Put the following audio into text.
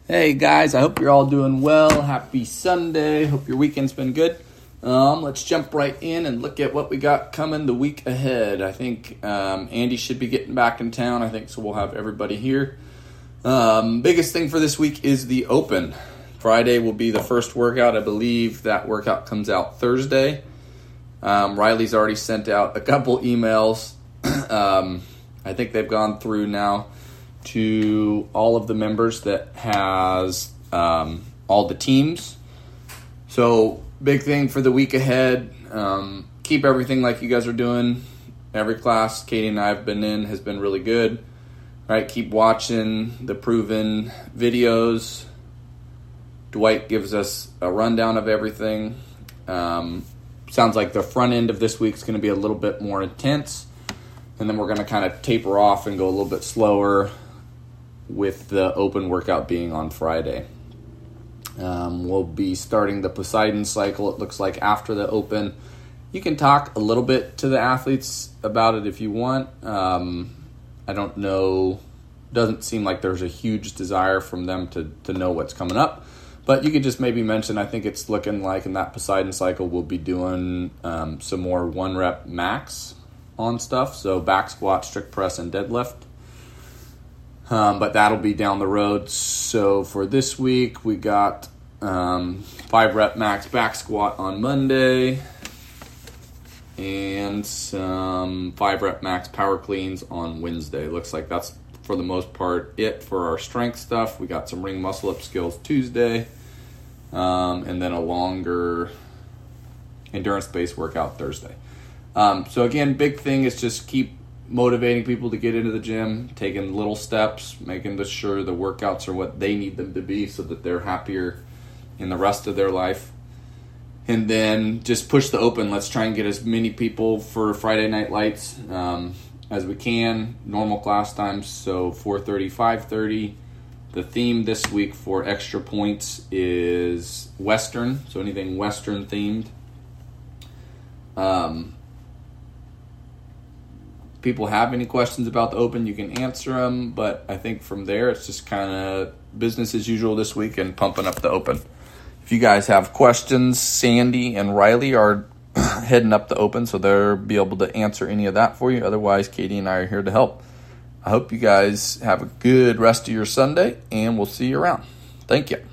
Hey guys, I hope you're all doing well. Happy Sunday. Hope your weekend's been good. Let's jump right in and look at what we got coming the week ahead. I think Andy should be getting back in town. I think so. We'll have everybody here. Biggest thing for this week is the Open. Friday will be the first workout. I believe that workout comes out Thursday. Riley's already sent out a couple emails. I think they've gone through now to all of the members that has all the teams. So big thing for the week ahead. Keep everything like you guys are doing. Every class Katie and I have been in has been really good. Right, keep watching the proven videos. Dwight gives us a rundown of everything. Sounds like the front end of this week is going to be a little bit more intense. And then we're going to kind of taper off and go a little bit slower with the Open workout being on Friday. We'll be starting the Poseidon cycle, it looks like, after the Open. You can talk a little bit to the athletes about it if you want. I don't know. Doesn't seem like there's a huge desire from them to know what's coming up. But you could just maybe mention, I think it's looking like in that Poseidon cycle, we'll be doing some more 1-rep max on stuff. So back squat, strict press, and deadlift. But that'll be down the road. So for this week, we got 5-rep max back squat on Monday and some 5-rep max power cleans on Wednesday. Looks like that's, for the most part, it for our strength stuff. We got some ring muscle up skills Tuesday, and then a longer endurance-based workout Thursday. So again, big thing is just keep motivating people to get into the gym, taking little steps, making sure the workouts are what they need them to be so that they're happier in the rest of their life. And then just push the Open. Let's try and get as many people for Friday Night Lights as we can. Normal class times, so 4:30, 5:30. The theme this week for extra points is Western, so anything Western themed. People have any questions about the Open, you can answer them, but I think from there it's just kind of business as usual this week and pumping up the Open. If you guys have questions, Sandy and Riley are heading up the Open, so they'll be able to answer any of that for you. Otherwise, Katie and I are here to help. I hope you guys have a good rest of your Sunday, and we'll see you around. Thank you.